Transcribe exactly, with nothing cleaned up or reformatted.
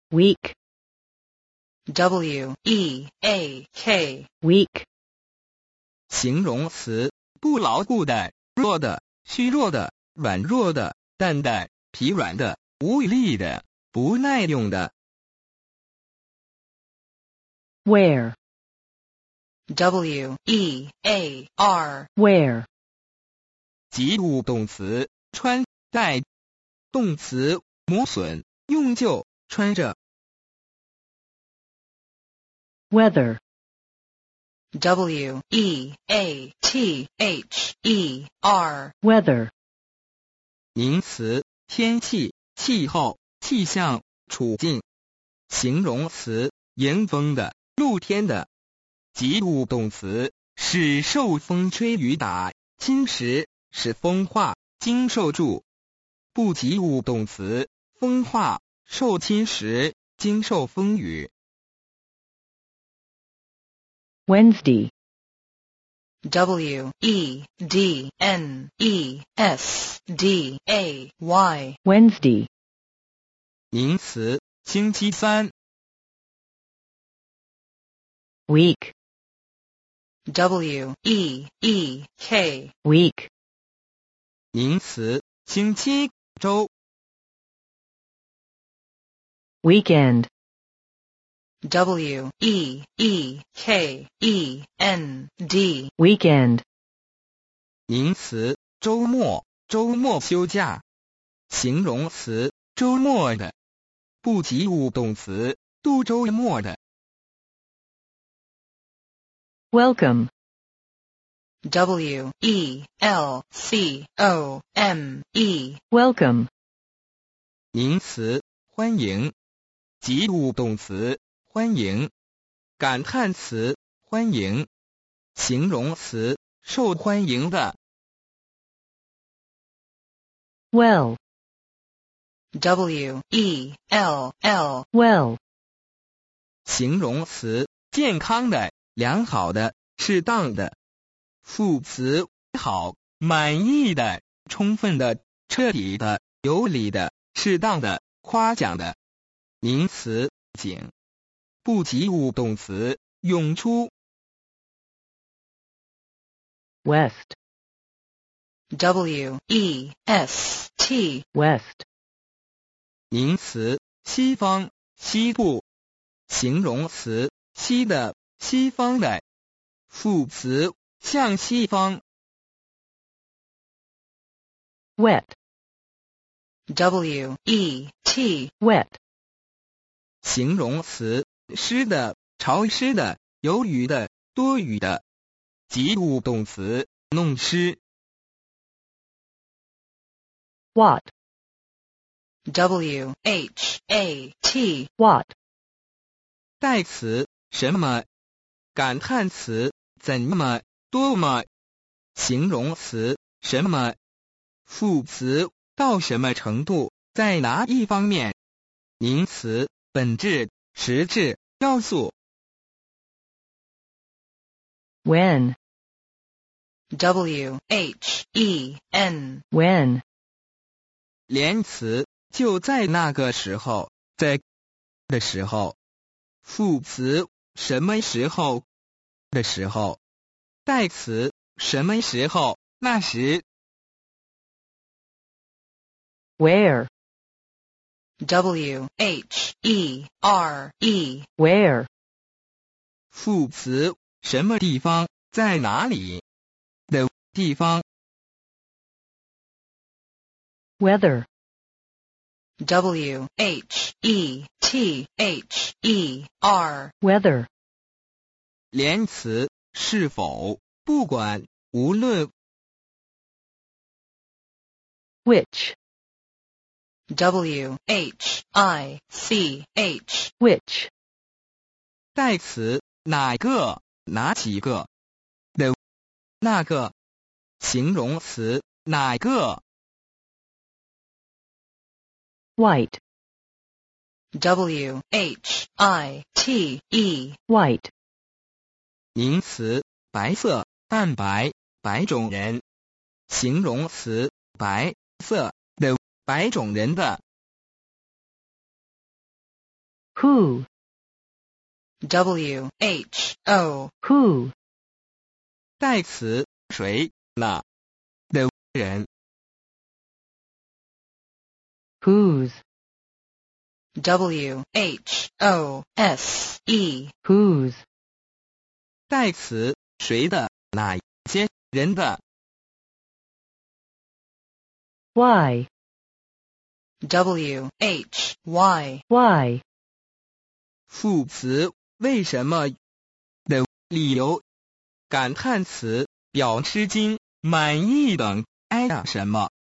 weak, W E A K, weak, 形容词，不牢固的、弱的、虚弱的、软弱的、淡的、疲软的、无力的、不耐用的。 wear, W E A R, wear, 及物动词，穿戴，动词，磨损、用旧、穿着。 weather, W E A T H E R, weather, 名词，天气、气候、气象、处境。形容词，迎风的、露天的。及物动词，使受风吹雨打、侵蚀，使风化、经受住。不及物动词，风化、受侵蚀、经受风雨。 Wednesday, W E D N E S D A Y, Wednesday, 名词，星期三。 week, W E E K, week, 名词，星期、周。 weekend, W E E K E N D, weekend, 名词，周末、周末休假。形容词，周末的。不及物动词，度周末的。 welcome, W E L C O M E, welcome, 名词，欢迎。及物动词，欢迎。感叹词，欢迎。形容词，受欢迎的。 well, W E L L, well, 形容词，健康的、良好的、适当的。副词，好、满意的、充分的、彻底的、有理的、适当的、夸奖的。名词，景。不及物动词，涌出。 west, W E S T, west, 名词，西方、西部。形容词，西的、西方的。副词，向西方。 wet, W E T, wet, 形容词，湿的、潮湿的、有雨的、多雨的。及物动词，弄湿。 what, W H A T, what, 代词，什么。感叹词，怎么、多么。形容词，什么。副词，到什么程度，在哪一方面。名词，本质、实质、要素。 when, W H E N, when, 连词，就在那个时候，在的时候。副词，什么时候的时候。代词，什么时候，那时。 where, W H E R E, where, 副词，什么地方，在哪里的地方。 weather, W H E T H E R, weather, 连词，是否，不管，无论。 which, W H I C H, which, 代词，哪个，哪几个的那个。形容词，哪个。 white, W H I T E, white, 名词，白色、淡白、白种人。形容词，白色的、白种人的。 who, W H O who, 代词谁哪的人， whose, W H O S E whose, 代词谁的哪些人的， why, W H Y why, 副词为什么的理由，感叹词表吃惊、满意等。哎呀什么